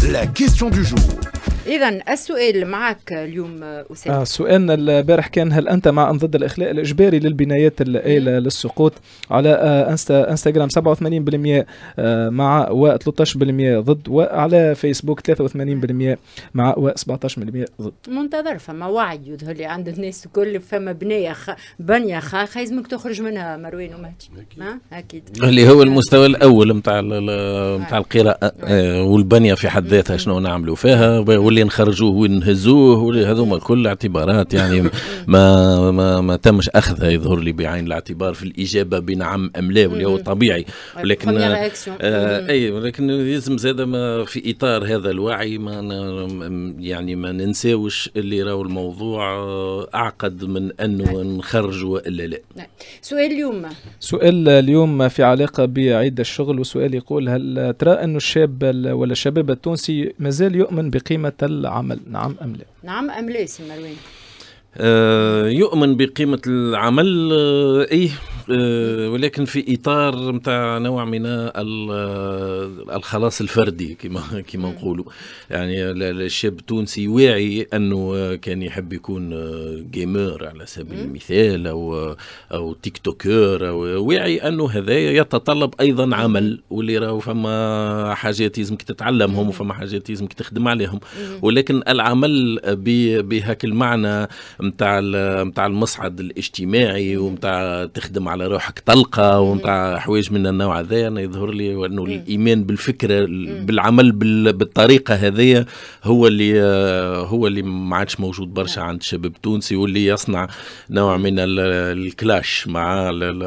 La question du jour. إذن السؤال معك اليوم أسامة. سؤالنا البارح كان: هل أنت مع أم ضد الإخلاء الإجباري للبنايات الآلة للسقوط؟ على انستغرام 87% مع و13% ضد، وعلى فيسبوك 83% مع و17% ضد. منتظر فما وعي يظهر لي عند الناس الكل، فما بنية خاخ لازمك تخرج منها مروان ومهدي. أكيد اللي هو المستوى الأول متاع القراءة والبنية في حد ذاتها شنو نعملوا فيها واللي نخرجوه ونهزوه، هذوما كل اعتبارات يعني ما تمش أخذها يظهر لي بعين الاعتبار في الإجابة بنعم أم لا، واللي هو طبيعي. ولكن ولكن لازم زاد في إطار هذا الوعي ما ننساوش اللي راهو الموضوع أعقد من أنه نخرج وإلا لا. سؤال اليوم في علاقة بعيد الشغل، وسؤال يقول: هل ترى أنه الشاب ولا الشباب التونسي مازال يؤمن بقيمة العمل؟ نعم أم لا؟ نعم أم لا سي مروان؟ يؤمن بقيمة العمل ولكن في إطار متاع نوع من الخلاص الفردي كما نقولوا. يعني الشاب التونسي واعي أنه كان يحب يكون جيمر على سبيل المثال أو تيك توكر، واعي أنه هذا يتطلب أيضا عمل، واللي راهو فما حاجات لازمك تتعلمهم وفما حاجات لازمك تخدم عليهم. ولكن العمل بهاك المعنى متاع المصعد الاجتماعي ومتاع تخدم على روحك طلقة ومتاع حوايج من النوع هذا، أنا يظهر لي أنه الإيمان بالفكرة بالعمل بالطريقة هذه هو اللي ما عادش موجود برشا عند الشباب التونسي، واللي يصنع نوع من الكلاش مع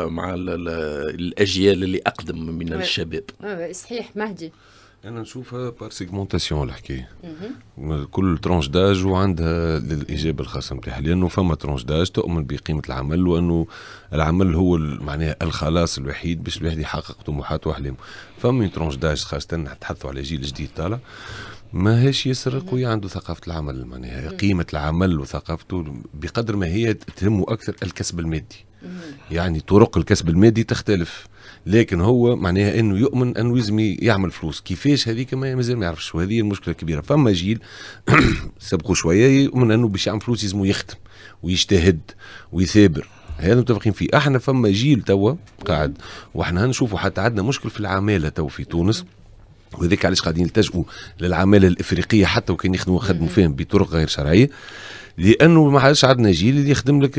الأجيال اللي أقدم من الشباب. صحيح مهدي. أنا نشوفها بار سيغمونتاسيون الحكاية، كل ترونش داج وعندها الإجابة الخاصة نتاعها، لأنه فما ترونش داج تؤمن بقيمة العمل، وأنه العمل هو معناها الخلاص الوحيد باش الواحد يحقق طموحاته وأحلامه. فما ترونش داج خاصة نتحدثوا على جيل جديد طالع ما هاش ياسر قوي عنده ثقافة العمل، معناها قيمة العمل وثقافته بقدر ما هي تهمه أكثر الكسب المادي. يعني طرق الكسب المادي تختلف، لكن هو معناها انه يؤمن انه لازم يعمل فلوس. كيفاش هذيك مازال ما يعرفش، وهذه المشكله الكبيره. فما جيل سبقوا شويه يؤمن انه باش يعمل فلوس لازم يخدم ويجتهد ويثابر، هذا متفقين فيه. احنا فما جيل توا قاعد، واحنا هنشوفوا حتى عندنا مشكل في العماله تو في تونس، وذلك علاش قاعدين يلتجئوا للعماله الافريقيه حتى وكان يخدموا فيهم بطرق غير شرعيه، لانه ما عادش عندنا جيل اللي يخدم لك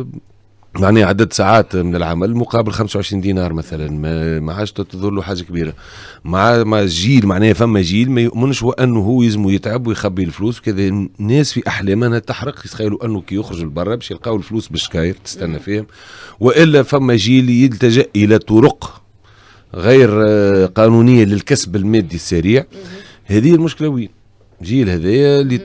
يعني عدد ساعات من العمل مقابل 25 دينار مثلا، ما عادش تظهر له حاجه كبيره. مع جيل معناها فما جيل ما يؤمنش وانه هو يلزم يتعب ويخبي الفلوس وكذا. الناس في احلامها تحرق، يتخيلوا انه كي يخرجوا لبرا باش يلقاو الفلوس بالشكاير تستنى فيهم. والا فما جيل يلتجأ الى طرق غير قانونيه للكسب المادي السريع. هذه المشكله وين؟ جيل هذايا اللي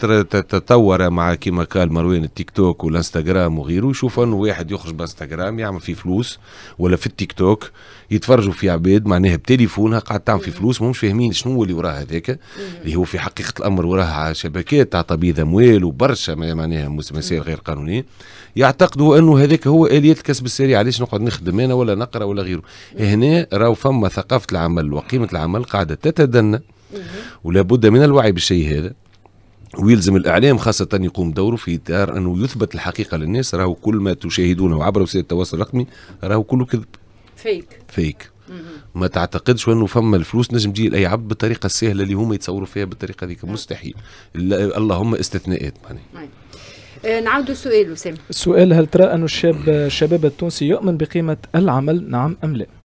تتطور مع كما قال مروان التيك توك والانستغرام وغيره، يشوف انه واحد يخرج بانستغرام يعمل فيه فلوس، ولا في التيك توك يتفرجوا في عباد معناها بتليفونها قاعد تعمل في فلوس، مش فاهمين شنو اللي وراه هذاك، اللي هو في حقيقه الامر وراه شبكات تاع تبييض اموال وبرشا معناها مسائل غير قانونيه. يعتقدوا انه هذاك هو اليه الكسب السريع، علاش نقعد نخدم انا ولا نقرا ولا غيره. هنا راهو فما ثقافه العمل وقيمه العمل قاعده تتدنى، ولا بد من الوعي بالشيء هذا. ويلزم الإعلام خاصة يقوم دوره في إطار أنه يثبت الحقيقة للناس. راهو كل ما تشاهدونه عبر وسائل التواصل الرقمي راهو كله كذب، فيك. ما تعتقدش أنه فما الفلوس نجم تجي لأي عبد بالطريقة السهلة اللي هم يتصوروا فيها بالطريقة ذيك، مستحيل. اللهم استثناءات. نعود السؤال وسام. السؤال: هل ترى أن الشباب التونسي يؤمن بقيمة العمل؟ نعم أم لا؟